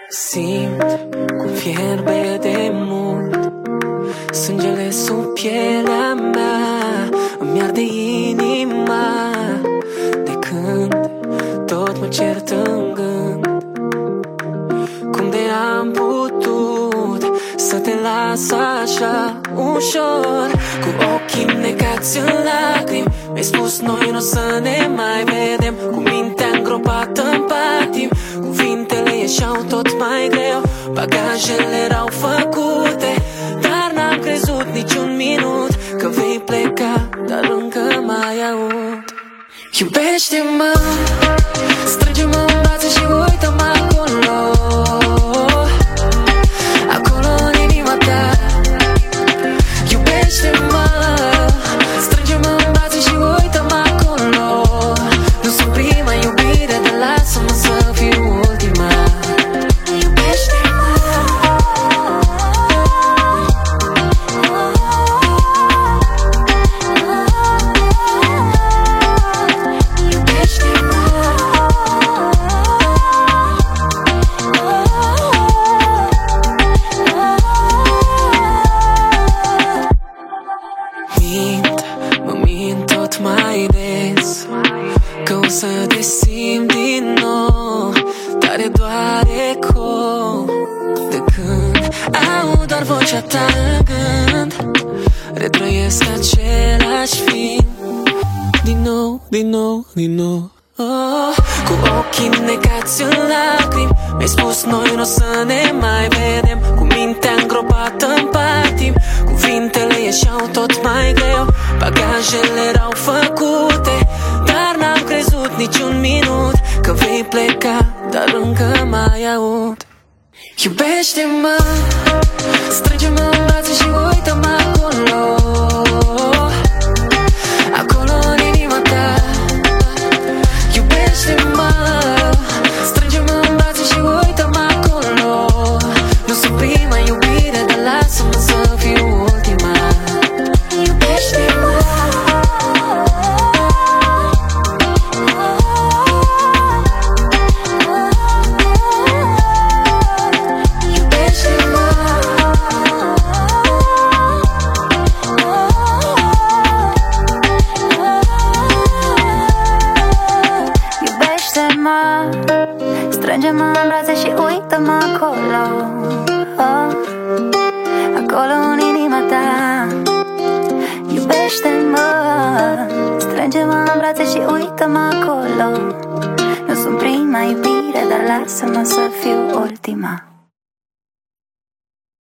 Simt cum fierbe de mult sângele sub pielea mea, îmi arde inima de când tot mă cert în gând. Cum de am putut să te las așa ușor, cu ochii necați în lacrimi, mi-ai spus noi n-o să ne mai vedem, cu mintea îngropată în patim, cuvintele ieșeau tot mai greu, bagajele erau făcute, dar n-am crezut niciun minut că vei pleca, dar încă mai aud. Iubește-mă, strânge-mă în brațe și uită-mă acolo, acolo în inima ta. Iubește-mă, strânge-mă în brațe și uită-mă acolo. Nu sunt prima iubire, dar lasă-mă să fiu ultima. Iubește-mă, mă mint tot mai des că o să te simt din nou, tare doare eco de când aud doar vocea ta în gând, retrăiesc același film din nou, din nou, din nou. Oh, cu ochii necați în lacrimi, mi-ai spus noi n-o să ne mai vedem, cu mintea îngropată în patim, cuvintele ieșeau tot mai greu, bagajele erau făcute, dar n-am crezut niciun minut că vei pleca, dar încă mai aud. Iubește-mă, strânge-mă în brațe și uită-mă acolo, acolo în inima ta. Iubește-mă, strânge-mă în brațe și uită-mă acolo. Nu sunt prima iubire, dar lasă-mă să fiu ultima. Iubește-mă, iubește-mă, Iubește-mă, strânge-mă în brațe și uită-mă acolo, acolo în inima ta. Iubește-mă, strânge-mă în brațe și uită-mă acolo. Nu sunt prima iubire, dar lasă-mă să fiu ultima.